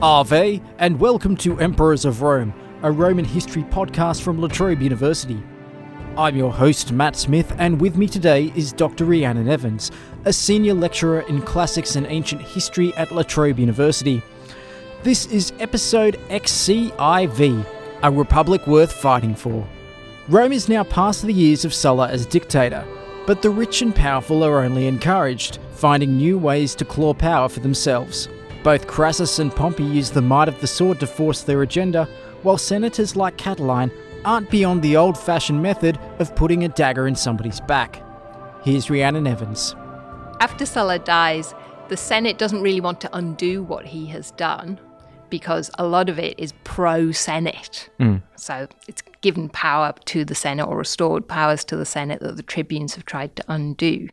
Ave, and welcome to Emperors of Rome, a Roman history podcast from La Trobe University. I'm your host, Matt Smith, and with me today is Dr. Rhiannon Evans, a senior lecturer in classics and ancient history at La Trobe University. This is episode XCIV, a republic worth fighting for. Rome is now past the years of Sulla as dictator, but the rich and powerful are only encouraged, finding new ways to claw power for themselves. Both Crassus and Pompey use the might of the sword to force their agenda, while senators like Catiline aren't beyond the old-fashioned method of putting a dagger in somebody's back. Here's Rhiannon Evans. After Sulla dies, the Senate doesn't really want to undo what he has done because a lot of it is pro-Senate. So it's given power to the Senate or restored powers to the Senate that the tribunes have tried to undo.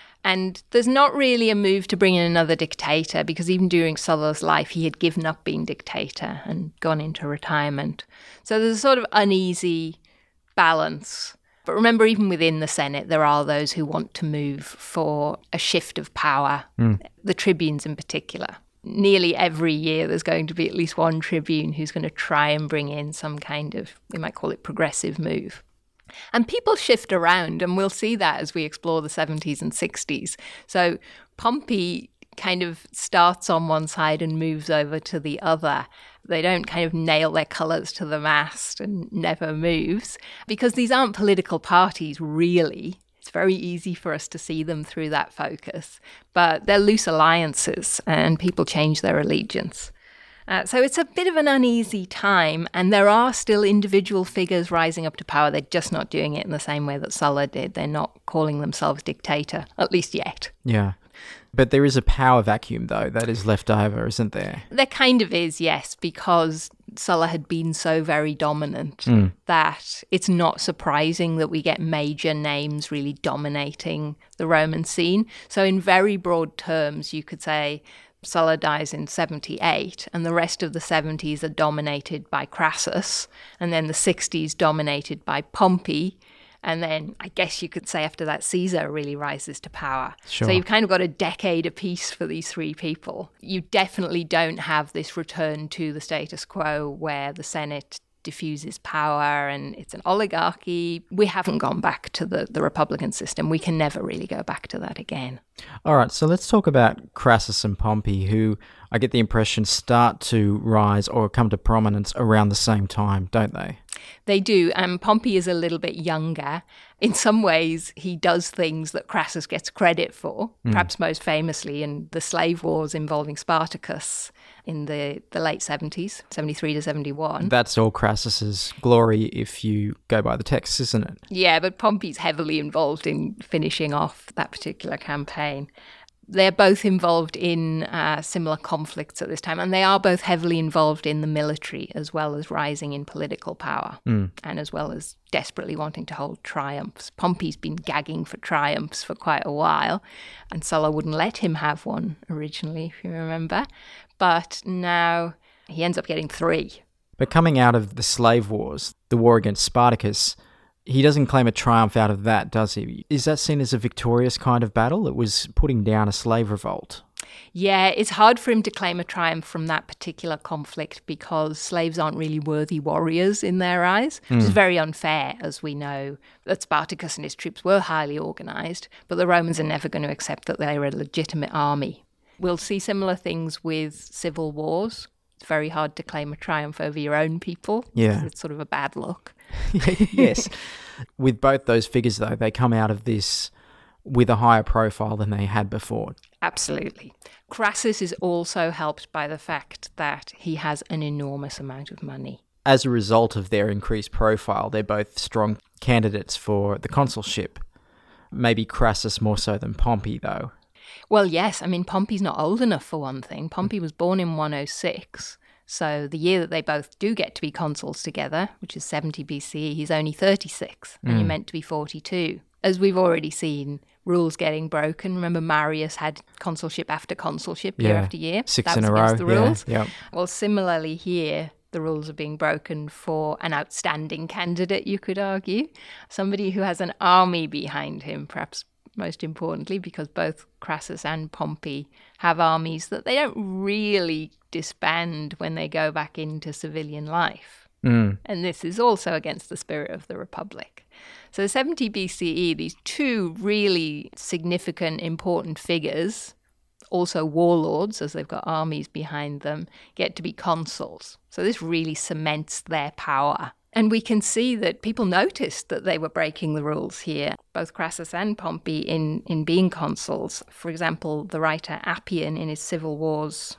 And there's not really a move to bring in another dictator because even during Sulla's life, he had given up being dictator and gone into retirement. So there's a sort of uneasy balance. But remember, even within the Senate, there are those who want to move for a shift of power, the tribunes in particular. Nearly every year, there's going to be at least one tribune who's going to try and bring in some kind of, we might call it progressive move. And people shift around, and we'll see that as we explore the 70s and 60s. So Pompey kind of starts on one side and moves over to the other. They don't kind of nail their colours to the mast and never moves, because these aren't political parties, really. It's very easy for us to see them through that focus. But they're loose alliances, and people change their allegiance. So it's a bit of an uneasy time, and there are still individual figures rising up to power. They're just not doing it in the same way that Sulla did. They're not calling themselves dictator, at least yet. Yeah. But there is a power vacuum, though, that is left over, isn't there? There kind of is, yes, because Sulla had been so very dominant that it's not surprising that we get major names really dominating the Roman scene. So in very broad terms, you could say Sulla dies in 78, and the rest of the 70s are dominated by Crassus, and then the 60s dominated by Pompey, and then I guess you could say after that Caesar really rises to power. Sure. So you've kind of got a decade apiece for these three people. You definitely don't have this return to the status quo where the Senate diffuses power and it's an oligarchy. We haven't gone back to the Republican system. We can never really go back to that again. All right, so let's talk about Crassus and Pompey, who I get the impression start to rise or come to prominence around the same time, don't they? They do. Pompey is a little bit younger. In some ways, he does things that Crassus gets credit for, perhaps most famously in the slave wars involving Spartacus in the late 70s, 73 to 71. That's all Crassus's glory if you go by the text, isn't it? Yeah, but Pompey's heavily involved in finishing off that particular campaign. They're both involved in similar conflicts at this time, and they are both heavily involved in the military as well as rising in political power and as well as desperately wanting to hold triumphs. Pompey's been gagging for triumphs for quite a while, and Sulla wouldn't let him have one originally, if you remember. But now he ends up getting 3. But coming out of the slave wars, the war against Spartacus, he doesn't claim a triumph out of that, does he? Is that seen as a victorious kind of battle? It was putting down a slave revolt. Yeah, it's hard for him to claim a triumph from that particular conflict because slaves aren't really worthy warriors in their eyes, which is very unfair, as we know that Spartacus and his troops were highly organised, but the Romans are never going to accept that they're a legitimate army. We'll see similar things with civil wars. It's very hard to claim a triumph over your own people. Yeah. It's sort of a bad look. Yes. With both those figures, though, they come out of this with a higher profile than they had before. Absolutely. Crassus is also helped by the fact that he has an enormous amount of money. As a result of their increased profile, they're both strong candidates for the consulship. Maybe Crassus more so than Pompey, though. Well, yes. I mean, Pompey's not old enough for one thing. Pompey was born in 106. So the year that they both do get to be consuls together, which is 70 BCE, he's only 36 and you're meant to be 42. As we've already seen, rules getting broken. Remember, Marius had consulship after consulship, year after year. 6 that in a was row. against the rules. Yeah. Well, similarly here, the rules are being broken for an outstanding candidate, you could argue. Somebody who has an army behind him, perhaps most importantly, because both Crassus and Pompey have armies that they don't really disband when they go back into civilian life. Mm. And this is also against the spirit of the Republic. So 70 BCE, these two really significant, important figures, also warlords, as they've got armies behind them, get to be consuls. So this really cements their power. And we can see that people noticed that they were breaking the rules here, both Crassus and Pompey, in being consuls. For example, the writer Appian in his Civil Wars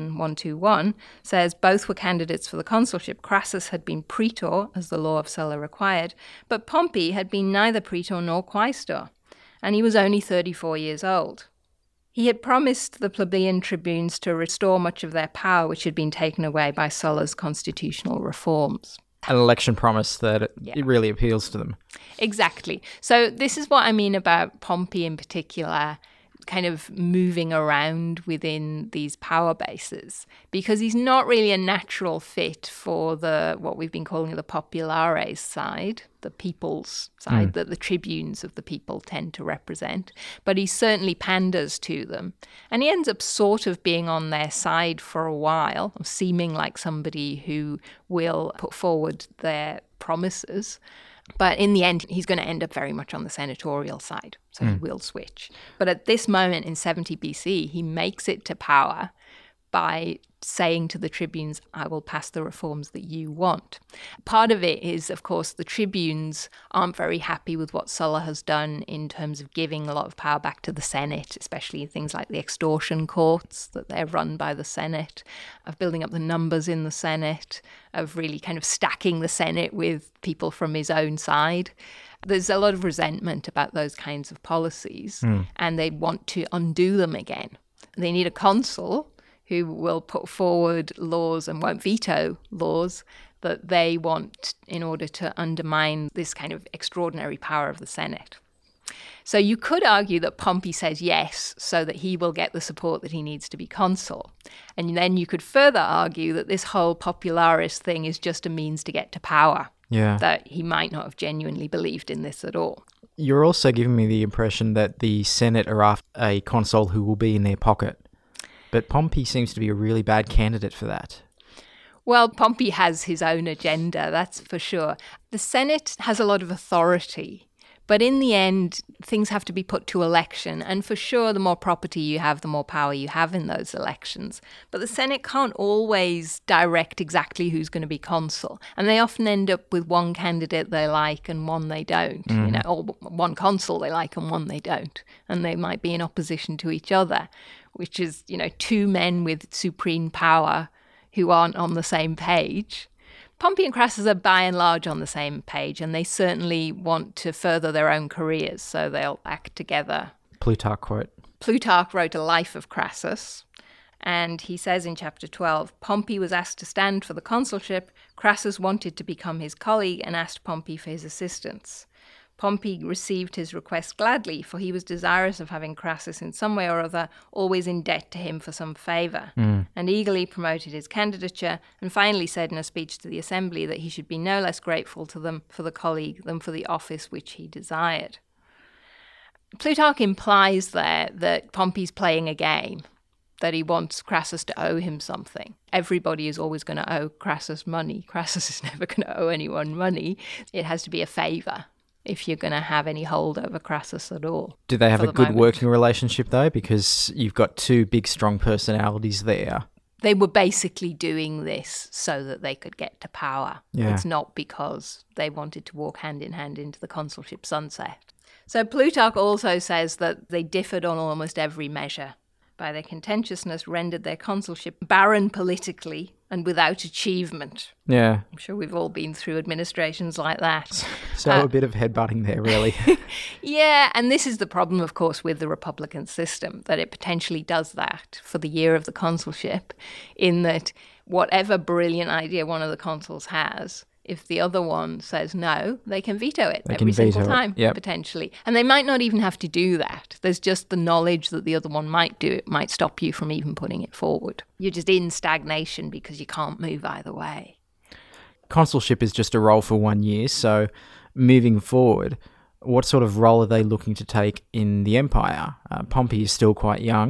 1:121 says both were candidates for the consulship. Crassus had been praetor, as the law of Sulla required, but Pompey had been neither praetor nor quaestor, and he was only 34 years old. He had promised the plebeian tribunes to restore much of their power, which had been taken away by Sulla's constitutional reforms. An election promise that it really appeals to them. Exactly. So this is what I mean about Pompey in particular, kind of moving around within these power bases, because he's not really a natural fit for what we've been calling the populares side, the people's side that the tribunes of the people tend to represent, but he certainly panders to them. And he ends up sort of being on their side for a while, seeming like somebody who will put forward their promises. But in the end, he's going to end up very much on the senatorial side, so he will switch. But at this moment in 70 BC, he makes it to power by saying to the tribunes, I will pass the reforms that you want. Part of it is, of course, the tribunes aren't very happy with what Sulla has done in terms of giving a lot of power back to the Senate, especially things like the extortion courts, that they're run by the Senate, of building up the numbers in the Senate, of really kind of stacking the Senate with people from his own side. There's a lot of resentment about those kinds of policies, and they want to undo them again. They need a consul who will put forward laws and won't veto laws that they want in order to undermine this kind of extraordinary power of the Senate. So you could argue that Pompey says yes, so that he will get the support that he needs to be consul. And then you could further argue that this whole popularis thing is just a means to get to power. Yeah. That he might not have genuinely believed in this at all. You're also giving me the impression that the Senate are after a consul who will be in their pocket. But Pompey seems to be a really bad candidate for that. Well, Pompey has his own agenda, that's for sure. The Senate has a lot of authority, but in the end, things have to be put to election. And for sure, the more property you have, the more power you have in those elections. But the Senate can't always direct exactly who's going to be consul. And they often end up with one candidate they like and one they don't. Or one consul they like and one they don't. And they might be in opposition to each other, which is, two men with supreme power who aren't on the same page. Pompey and Crassus are by and large on the same page, and they certainly want to further their own careers, so they'll act together. Plutarch quote. Plutarch wrote a life of Crassus, and he says in chapter 12, Pompey was asked to stand for the consulship. Crassus wanted to become his colleague and asked Pompey for his assistance. Pompey received his request gladly, for he was desirous of having Crassus in some way or other always in debt to him for some favour, and eagerly promoted his candidature, and finally said in a speech to the assembly that he should be no less grateful to them for the colleague than for the office which he desired. Plutarch implies there that Pompey's playing a game, that he wants Crassus to owe him something. Everybody is always going to owe Crassus money. Crassus is never going to owe anyone money. It has to be a favour if you're going to have any hold over Crassus at all. Do they have a good working relationship, though? Because you've got two big, strong personalities there. They were basically doing this so that they could get to power. Yeah. It's not because they wanted to walk hand in hand into the consulship sunset. So Plutarch also says that they differed on almost every measure. By their contentiousness rendered their consulship barren politically and without achievement. Yeah. I'm sure we've all been through administrations like that. So a bit of headbutting there, really. Yeah, and this is the problem, of course, with the Republican system, that it potentially does that for the year of the consulship, in that whatever brilliant idea one of the consuls has, if the other one says no, they can veto it every single time, potentially. And they might not even have to do that. There's just the knowledge that the other one might do it, might stop you from even putting it forward. You're just in stagnation because you can't move either way. Consulship is just a role for 1 year, so moving forward, what sort of role are they looking to take in the empire? Pompey is still quite young.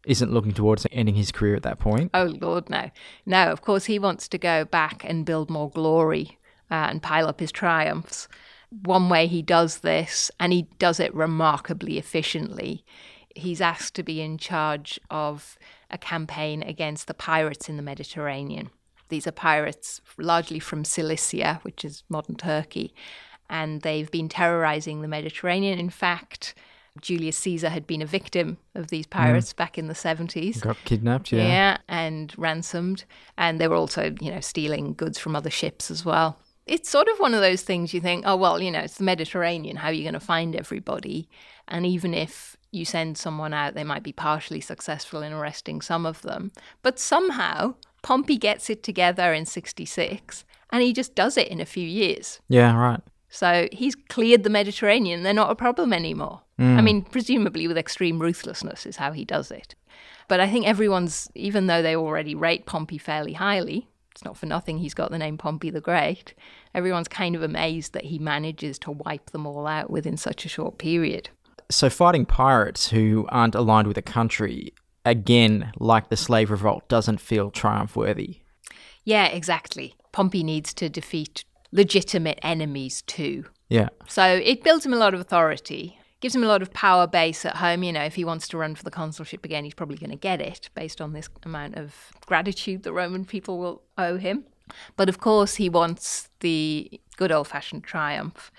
isn't looking towards ending his career at that point. Oh, Lord, no. No, of course, he wants to go back and build more glory and pile up his triumphs. One way he does this, and he does it remarkably efficiently, he's asked to be in charge of a campaign against the pirates in the Mediterranean. These are pirates largely from Cilicia, which is modern Turkey, and they've been terrorizing the Mediterranean. In fact, Julius Caesar had been a victim of these pirates back in the 70s. Got kidnapped, yeah. Yeah, and ransomed. And they were also, stealing goods from other ships as well. It's sort of one of those things you think, oh, well, it's the Mediterranean. How are you going to find everybody? And even if you send someone out, they might be partially successful in arresting some of them. But somehow, Pompey gets it together in 66, and he just does it in a few years. Yeah, right. So he's cleared the Mediterranean. They're not a problem anymore. I mean, presumably with extreme ruthlessness is how he does it. But I think everyone's, even though they already rate Pompey fairly highly, it's not for nothing he's got the name Pompey the Great, everyone's kind of amazed that he manages to wipe them all out within such a short period. So fighting pirates who aren't aligned with a country, again, like the slave revolt, doesn't feel triumph-worthy. Yeah, exactly. Pompey needs to defeat legitimate enemies too. Yeah. So it builds him a lot of authority, gives him a lot of power base at home. If he wants to run for the consulship again, he's probably going to get it based on this amount of gratitude the Roman people will owe him. But of course, he wants the good old-fashioned triumph.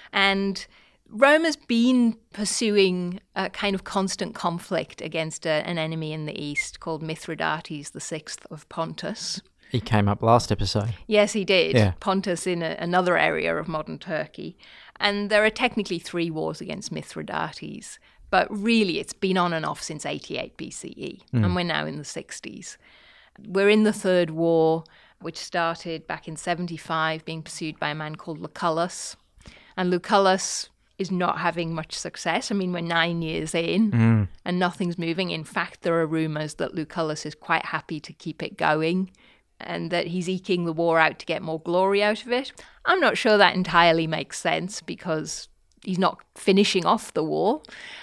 And Rome has been pursuing a kind of constant conflict against an enemy in the east called Mithridates VI of Pontus. He came up last episode. Yes, he did. Yeah. Pontus in another area of modern Turkey. And there are technically 3 wars against Mithridates, but really it's been on and off since 88 BCE, and we're now in the 60s. We're in the Third War, which started back in 75, being pursued by a man called Lucullus. And Lucullus is not having much success. I mean, we're 9 years in, and nothing's moving. In fact, there are rumours that Lucullus is quite happy to keep it going, and that he's eking the war out to get more glory out of it. I'm not sure that entirely makes sense because he's not finishing off the war,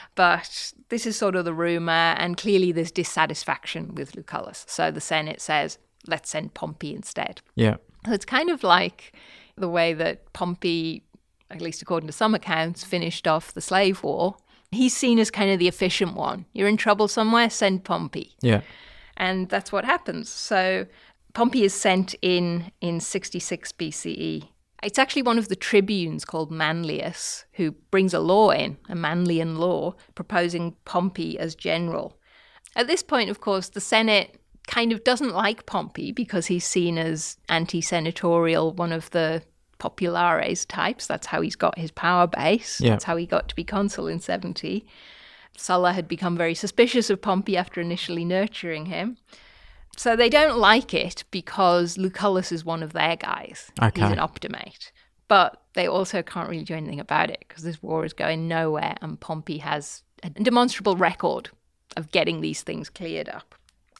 but this is sort of the rumour, and clearly there's dissatisfaction with Lucullus. So the Senate says, let's send Pompey instead. Yeah. So it's kind of like the way that Pompey, at least according to some accounts, finished off the slave war. He's seen as kind of the efficient one. You're in trouble somewhere, send Pompey. Yeah. And that's what happens. So Pompey is sent in 66 BCE. It's actually one of the tribunes called Manlius who brings a law in, a Manlian law, proposing Pompey as general. At this point, of course, the Senate kind of doesn't like Pompey because he's seen as anti-senatorial, one of the populares types. That's how he's got his power base. Yeah. That's how he got to be consul in 70. Sulla had become very suspicious of Pompey after initially nurturing him. So they don't like it because Lucullus is one of their guys. Okay. He's an optimate. But they also can't really do anything about it because this war is going nowhere, and Pompey has a demonstrable record of getting these things cleared up.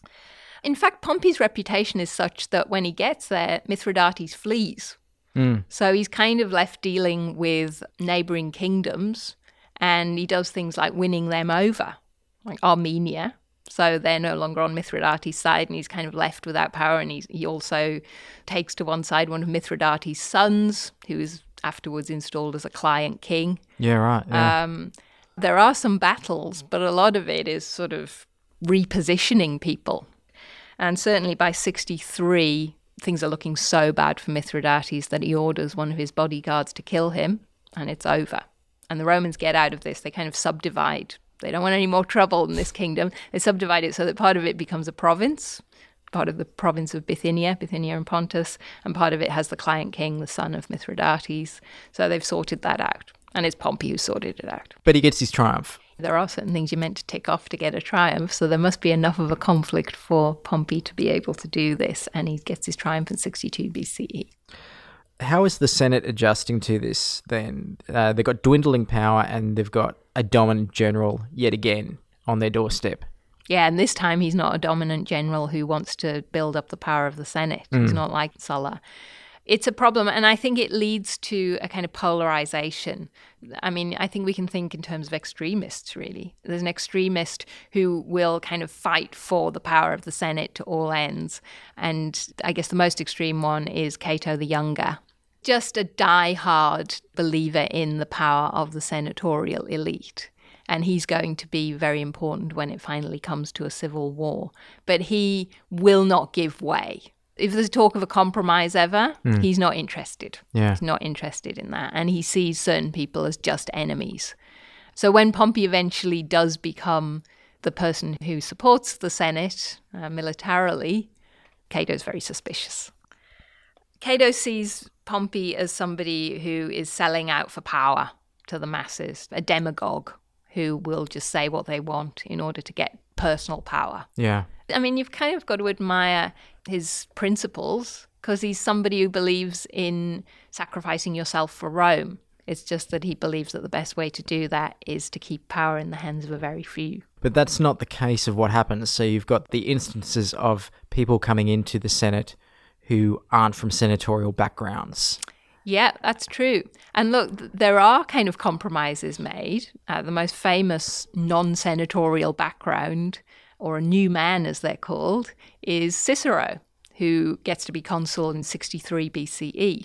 In fact, Pompey's reputation is such that when he gets there, Mithridates flees. So he's kind of left dealing with neighbouring kingdoms, and he does things like winning them over, like Armenia. So they're no longer on Mithridates' side, and he's kind of left without power. And he also takes to one side one of Mithridates' sons, who is afterwards installed as a client king. Yeah, right. Yeah. There are some battles, but a lot of it is sort of repositioning people. And certainly by 63, things are looking so bad for Mithridates that he orders one of his bodyguards to kill him, and it's over. And the Romans get out of this. They kind of subdivide. They don't want any more trouble in this kingdom. They subdivide it so that part of it becomes a province, part of the province of Bithynia and Pontus, and part of it has the client king, the son of Mithridates. So they've sorted that out. And it's Pompey who sorted it out. But he gets his triumph. There are certain things you're meant to tick off to get a triumph, so there must be enough of a conflict for Pompey to be able to do this, and he gets his triumph in 62 BCE. How is the Senate adjusting to this then? They've got dwindling power and they've got a dominant general yet again on their doorstep. Yeah, and this time he's not a dominant general who wants to build up the power of the Senate. He's not like Sulla. It's a problem, and I think it leads to a kind of polarization. I mean, I think we can think in terms of extremists, really. There's an extremist who will kind of fight for the power of the Senate to all ends. And I guess the most extreme one is Cato the Younger. Just a die-hard believer in the power of the senatorial elite. And he's going to be very important when it finally comes to a civil war. But he will not give way. If there's talk of a compromise ever, he's not interested. Yeah. He's not interested in that. And he sees certain people as just enemies. So when Pompey eventually does become the person who supports the Senate militarily, Cato's very suspicious. Cato sees Pompey as somebody who is selling out for power to the masses, a demagogue who will just say what they want in order to get personal power. Yeah. I mean, you've kind of got to admire his principles because he's somebody who believes in sacrificing yourself for Rome. It's just that he believes that the best way to do that is to keep power in the hands of a very few. But that's not the case of what happens. So you've got the instances of people coming into the Senate who aren't from senatorial backgrounds. Yeah, that's true. And look, there are kind of compromises made. The most famous non-senatorial background, or a new man as they're called, is Cicero, who gets to be consul in 63 BCE.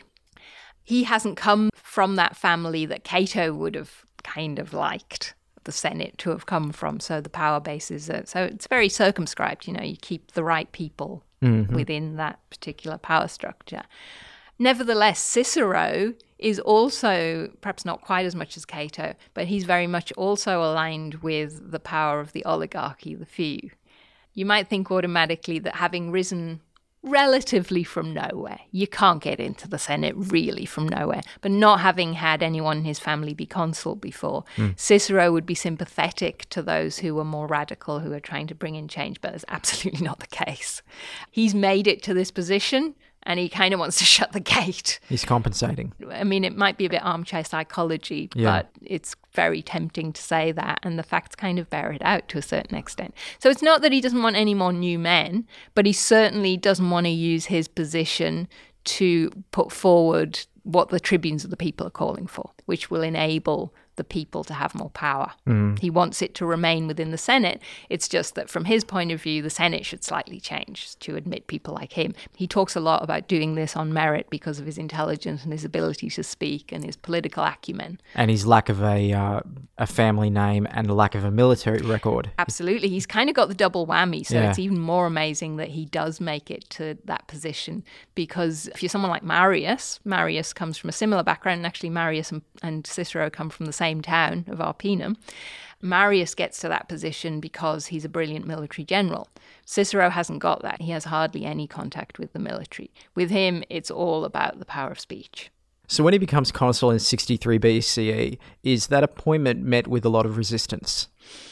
He hasn't come from that family that Cato would have kind of liked the Senate to have come from, so the power base is... so it's very circumscribed, you keep the right people within that particular power structure. Nevertheless, Cicero is also, perhaps not quite as much as Cato, but he's very much also aligned with the power of the oligarchy, the few. You might think automatically that having risen relatively from nowhere, you can't get into the Senate really from nowhere, but not having had anyone in his family be consul before, Cicero would be sympathetic to those who were more radical, who are trying to bring in change, but that's absolutely not the case. He's made it to this position, and he kind of wants to shut the gate. He's compensating. I mean, it might be a bit armchair psychology, but it's very tempting to say that, and the facts kind of bear it out to a certain extent. So it's not that he doesn't want any more new men, but he certainly doesn't want to use his position to put forward what the tribunes of the people are calling for, which will enable the people to have more power. He wants it to remain within the Senate. It's just that from his point of view, the Senate should slightly change to admit people like him. He talks a lot about doing this on merit because of his intelligence and his ability to speak and his political acumen. And his lack of a family name and a lack of a military record. Absolutely. He's kind of got the double whammy, so it's even more amazing that he does make it to that position, because if you're someone like Marius comes from a similar background, and actually Marius and Cicero come from the same town of Arpinum. Marius gets to that position because he's a brilliant military general. Cicero hasn't got that. He has hardly any contact with the military. With him, it's all about the power of speech. So when he becomes consul in 63 BCE, is that appointment met with a lot of resistance?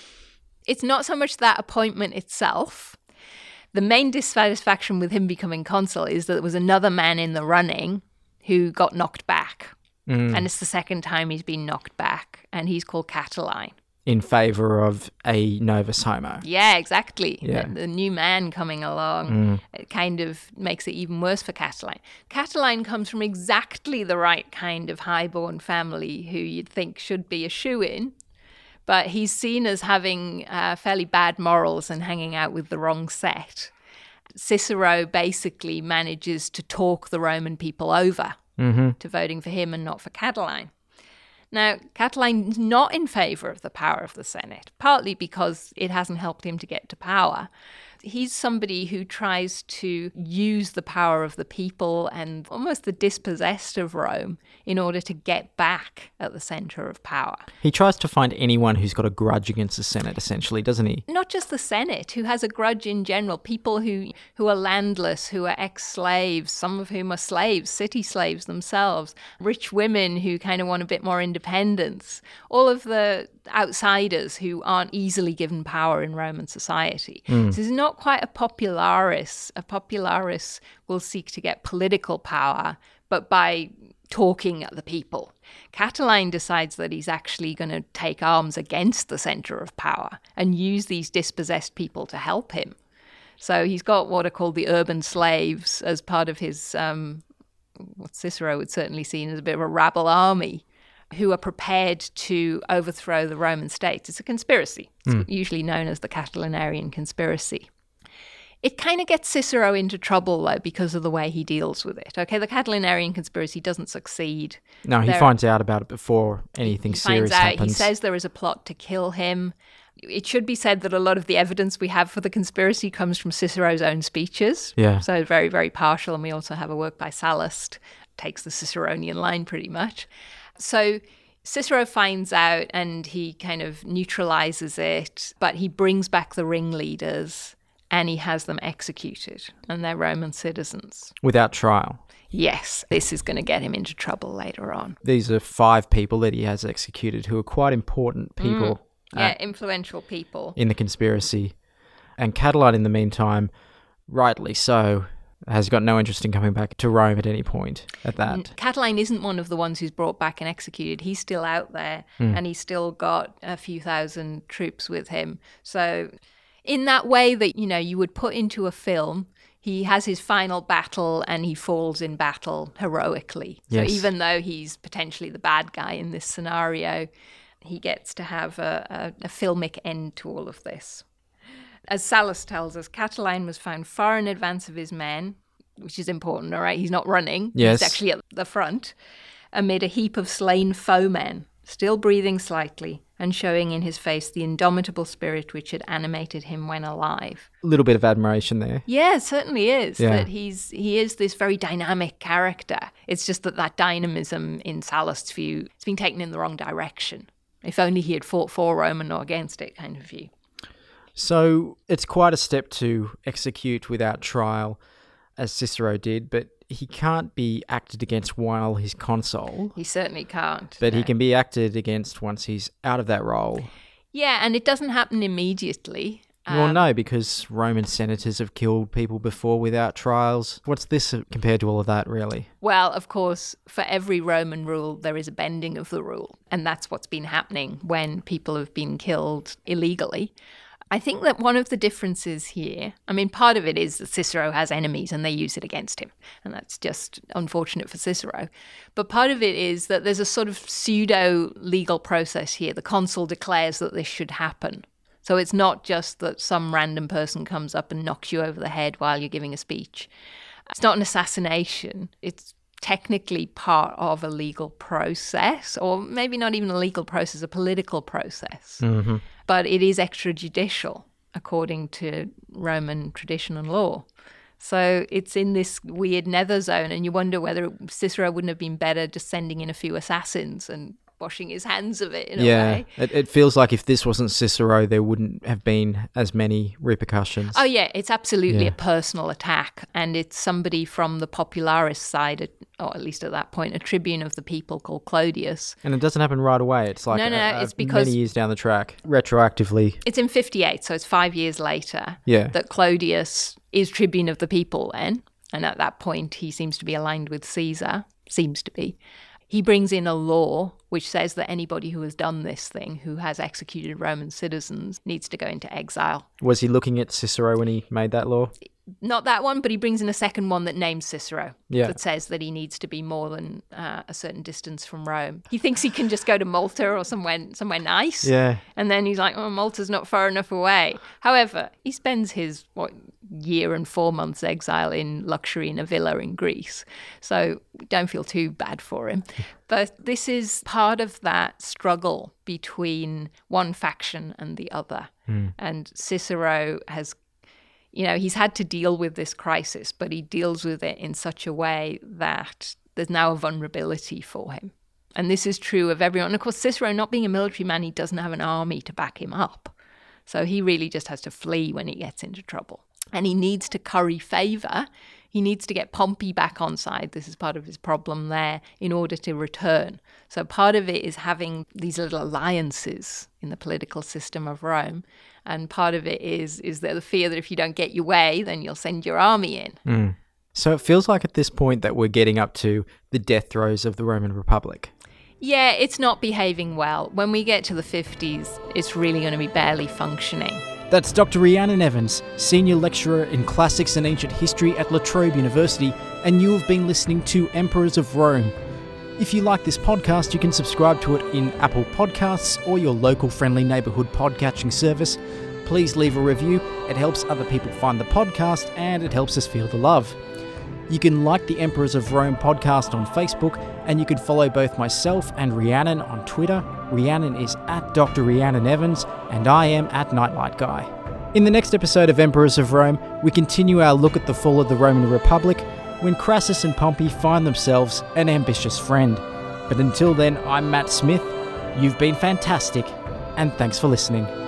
It's not so much that appointment itself. The main dissatisfaction with him becoming consul is that there was another man in the running who got knocked back. And it's the second time he's been knocked back, and he's called Catiline. In favour of a Novus Homo. Yeah, exactly. Yeah. The new man coming along, it kind of makes it even worse for Catiline. Catiline comes from exactly the right kind of highborn family who you'd think should be a shoo-in, but he's seen as having fairly bad morals and hanging out with the wrong set. Cicero basically manages to talk the Roman people over to voting for him and not for Catiline. Now, Catiline's not in favour of the power of the Senate, partly because it hasn't helped him to get to power. He's somebody who tries to use the power of the people and almost the dispossessed of Rome in order to get back at the centre of power. He tries to find anyone who's got a grudge against the Senate, essentially, doesn't he? Not just the Senate, who has a grudge in general. People who are landless, who are ex-slaves, some of whom are slaves, city slaves themselves, rich women who kind of want a bit more independence, all of the outsiders who aren't easily given power in Roman society. So it's not quite a popularis. A popularis will seek to get political power, but by talking at the people. Catiline decides that he's actually going to take arms against the centre of power and use these dispossessed people to help him. So he's got what are called the urban slaves as part of his what Cicero would certainly see as a bit of a rabble army who are prepared to overthrow the Roman state. It's a conspiracy. It's usually known as the Catilinarian conspiracy. It kind of gets Cicero into trouble, though, because of the way he deals with it. Okay, the Catilinarian conspiracy doesn't succeed. No, he finds out about it before anything serious happens. He says there is a plot to kill him. It should be said that a lot of the evidence we have for the conspiracy comes from Cicero's own speeches. Yeah. So very, very partial. And we also have a work by Sallust, takes the Ciceronian line pretty much. So Cicero finds out and he kind of neutralizes it, but he brings back the ringleaders and he has them executed, and they're Roman citizens. Without trial? Yes, this is going to get him into trouble later on. These are 5 people that he has executed who are quite important people. Yeah, influential people. In the conspiracy. And Catiline, in the meantime, rightly so, has got no interest in coming back to Rome at any point at that. Catiline isn't one of the ones who's brought back and executed. He's still out there, and he's still got a few thousand troops with him. So in that way that, you know, you would put into a film, he has his final battle and he falls in battle heroically. Yes. So even though he's potentially the bad guy in this scenario, he gets to have a filmic end to all of this. As Sallust tells us, Catiline was found far in advance of his men, which is important, all right? He's not running. Yes. He's actually at the front, amid a heap of slain foemen, still breathing slightly and showing in his face the indomitable spirit which had animated him when alive. A little bit of admiration there. Yeah, it certainly is. Yeah. That he is this very dynamic character. It's just that dynamism in Sallust's view, it's been taken in the wrong direction. If only he had fought for Rome and not against it kind of view. So it's quite a step to execute without trial, as Cicero did, but he can't be acted against while he's consul. He certainly can't. But no. he can be acted against once he's out of that role. Yeah, and it doesn't happen immediately. Well, no, because Roman senators have killed people before without trials. What's this compared to all of that, really? Well, of course, for every Roman rule, there is a bending of the rule. And that's what's been happening when people have been killed illegally. I think that one of the differences here, I mean, part of it is that Cicero has enemies and they use it against him. And that's just unfortunate for Cicero. But part of it is that there's a sort of pseudo-legal process here. The consul declares that this should happen. So it's not just that some random person comes up and knocks you over the head while you're giving a speech. It's not an assassination. It's technically part of a legal process, or maybe not even a legal process, a political process. Mm-hmm. But it is extrajudicial according to Roman tradition and law. So it's in this weird nether zone, and you wonder whether Cicero wouldn't have been better just sending in a few assassins and washing his hands of it in a way. It feels like if this wasn't Cicero, there wouldn't have been as many repercussions. Oh, yeah, it's absolutely a personal attack, and it's somebody from the Popularis side, or at least at that point, a tribune of the people called Clodius. And it doesn't happen right away. It's like it's because many years down the track, retroactively. It's in 58, so it's 5 years later that Clodius is tribune of the people then, and at that point he seems to be aligned with Caesar, He brings in a law which says that anybody who has done this thing, who has executed Roman citizens, needs to go into exile. Was he looking at Cicero when he made that law? Not that one, but he brings in a second one that names Cicero, Yeah. that says that he needs to be more than a certain distance from Rome. He thinks he can just go to Malta or somewhere nice. Yeah. And then he's like, oh, Malta's not far enough away. However, he spends his year and 4 months exile in luxury in a villa in Greece. So don't feel too bad for him. But this is part of that struggle between one faction and the other. And Cicero has, he's had to deal with this crisis, but he deals with it in such a way that there's now a vulnerability for him. And this is true of everyone. And of course, Cicero, not being a military man, he doesn't have an army to back him up. So he really just has to flee when he gets into trouble. And he needs to curry favour. He needs to get Pompey back on side. This is part of his problem there in order to return. So part of it is having these little alliances in the political system of Rome. And part of it is the fear that if you don't get your way, then you'll send your army in. So it feels like at this point that we're getting up to the death throes of the Roman Republic. Yeah, it's not behaving well. When we get to the 50s, it's really going to be barely functioning. That's Dr. Rhiannon Evans, Senior Lecturer in Classics and Ancient History at La Trobe University, and you have been listening to Emperors of Rome. If you like this podcast, you can subscribe to it in Apple Podcasts or your local friendly neighbourhood podcatching service. Please leave a review. It helps other people find the podcast and it helps us feel the love. You can like the Emperors of Rome podcast on Facebook, and you can follow both myself and Rhiannon on Twitter. Rhiannon is at Dr. Rhiannon Evans, and I am at Nightlight Guy. In the next episode of Emperors of Rome, we continue our look at the fall of the Roman Republic, when Crassus and Pompey find themselves an ambitious friend. But until then, I'm Matt Smith. You've been fantastic, and thanks for listening.